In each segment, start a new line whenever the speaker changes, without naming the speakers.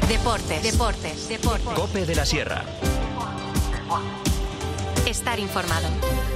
Deportes.
COPE de la Sierra.
Estar informado.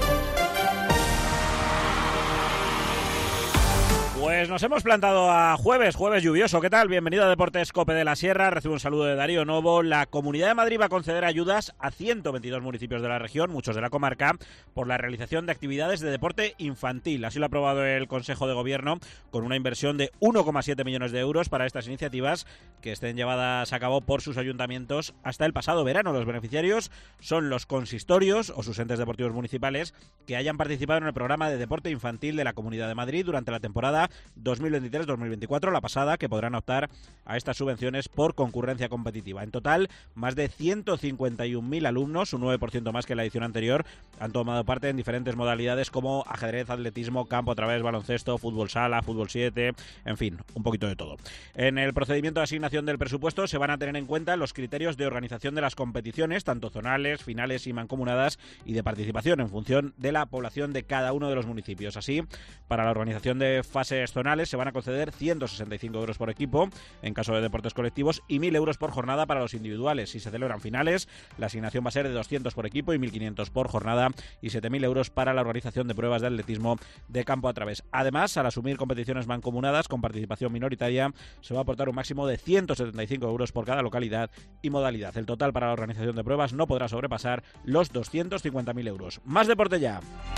Pues nos hemos plantado a jueves lluvioso. ¿Qué tal? Bienvenido a Deportes COPE de la Sierra. Recibo un saludo de Darío Novo. La Comunidad de Madrid va a conceder ayudas a 122 municipios de la región, muchos de la comarca, por la realización de actividades de deporte infantil. Así lo ha aprobado el Consejo de Gobierno, con una inversión de 1,7 millones de euros para estas iniciativas que estén llevadas a cabo por sus ayuntamientos hasta el pasado verano. Los beneficiarios son los consistorios o sus entes deportivos municipales que hayan participado en el programa de deporte infantil de la Comunidad de Madrid durante la temporada 2023-2024, la pasada, que podrán optar a estas subvenciones por concurrencia competitiva. En total, más de 151.000 alumnos, un 9% más que la edición anterior, han tomado parte en diferentes modalidades como ajedrez, atletismo, campo a través, baloncesto, fútbol sala, fútbol 7, en fin, un poquito de todo. En el procedimiento de asignación del presupuesto se van a tener en cuenta los criterios de organización de las competiciones, tanto zonales, finales y mancomunadas, y de participación en función de la población de cada uno de los municipios. Así, para la organización de fases zonales se van a conceder 165 euros por equipo en caso de deportes colectivos y 1.000 euros por jornada para los individuales. Si se celebran finales, la asignación va a ser de 200 por equipo y 1.500 por jornada, y 7.000 euros para la organización de pruebas de atletismo de campo a través. Además, al asumir competiciones mancomunadas con participación minoritaria, se va a aportar un máximo de 175 euros por cada localidad y modalidad. El total para la organización de pruebas no podrá sobrepasar los 250.000 euros. Más deporte ya.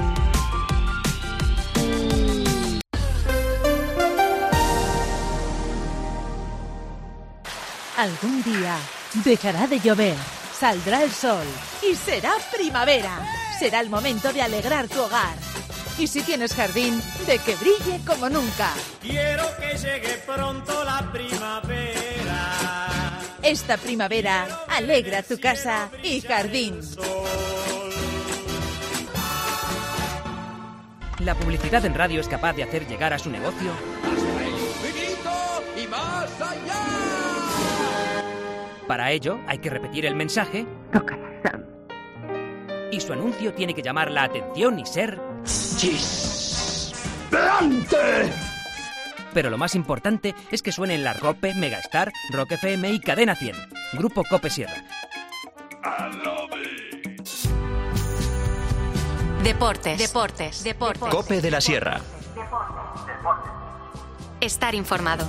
Algún día dejará de llover, saldrá el sol y será primavera. Será el momento de alegrar tu hogar. Y si tienes jardín, de que brille como nunca.
Quiero que llegue pronto la primavera.
Esta primavera alegra tu casa y jardín.
La publicidad en radio es capaz de hacer llegar a su negocio
¡Hasta el infinito y más allá!
Para ello, hay que repetir el mensaje. Y su anuncio tiene que llamar la atención y ser... ¡Chisplante! Pero lo más importante es que suene en la COPE, Megastar, Rock FM y Cadena 100. Grupo COPE Sierra.
Deportes.
COPE de la Sierra.
Estar informado.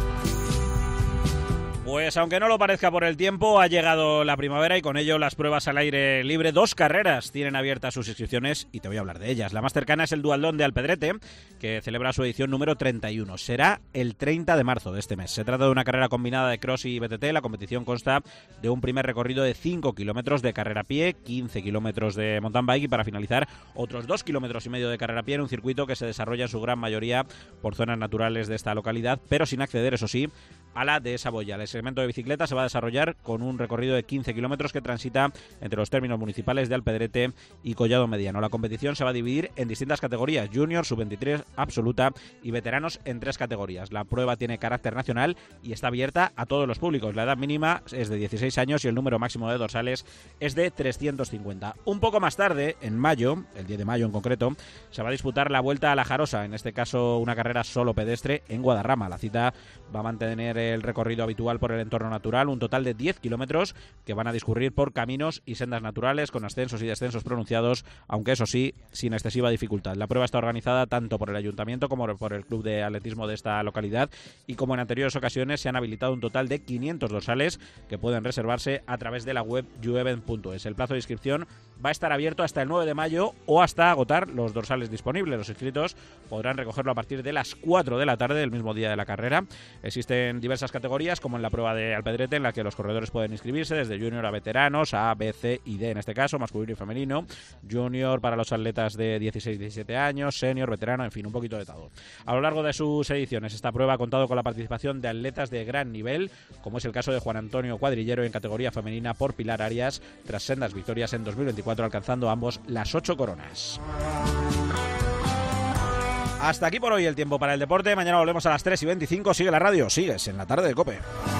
Pues aunque no lo parezca por el tiempo, ha llegado la primavera y con ello las pruebas al aire libre. 2 carreras tienen abiertas sus inscripciones y te voy a hablar de ellas. La más cercana es el Dualdón de Alpedrete, que celebra su edición número 31. Será el 30 de marzo de este mes. Se trata de una carrera combinada de cross y BTT. La competición consta de un primer recorrido de 5 kilómetros de carrera a pie, 15 kilómetros de mountain bike y para finalizar otros 2,5 kilómetros de carrera a pie en un circuito que se desarrolla en su gran mayoría por zonas naturales de esta localidad, pero sin acceder, eso sí, a la de Saboya. El segmento de bicicleta se va a desarrollar con un recorrido de 15 kilómetros que transita entre los términos municipales de Alpedrete y Collado Mediano. La competición se va a dividir en distintas categorías: junior, sub-23, absoluta y veteranos en 3 categorías. La prueba tiene carácter nacional y está abierta a todos los públicos. La edad mínima es de 16 años y el número máximo de dorsales es de 350. Un poco más tarde, en mayo, el 10 de mayo en concreto, se va a disputar la Vuelta a la Jarosa, en este caso una carrera solo pedestre en Guadarrama. La cita va a mantener el recorrido habitual por el entorno natural, un total de 10 kilómetros que van a discurrir por caminos y sendas naturales con ascensos y descensos pronunciados, aunque eso sí, sin excesiva dificultad. La prueba está organizada tanto por el ayuntamiento como por el club de atletismo de esta localidad y como en anteriores ocasiones se han habilitado un total de 500 dorsales que pueden reservarse a través de la web youevent.es. El plazo de inscripción va a estar abierto hasta el 9 de mayo o hasta agotar los dorsales disponibles. Los inscritos podrán recogerlo a partir de las 4 de la tarde del mismo día de la carrera. Existen diversas categorías, como en la prueba de Alpedrete, en la que los corredores pueden inscribirse desde junior a veteranos, A, B, C y D en este caso, masculino y femenino, junior para los atletas de 16-17 años, senior, veterano, en fin, un poquito de todo. A lo largo de sus ediciones, esta prueba ha contado con la participación de atletas de gran nivel, como es el caso de Juan Antonio Cuadrillero en categoría femenina por Pilar Arias, tras sendas victorias en 2024, alcanzando ambos las 8 coronas. Hasta aquí por hoy el tiempo para el deporte. Mañana volvemos a las 3:25. Sigue la radio, sigues en la tarde de COPE.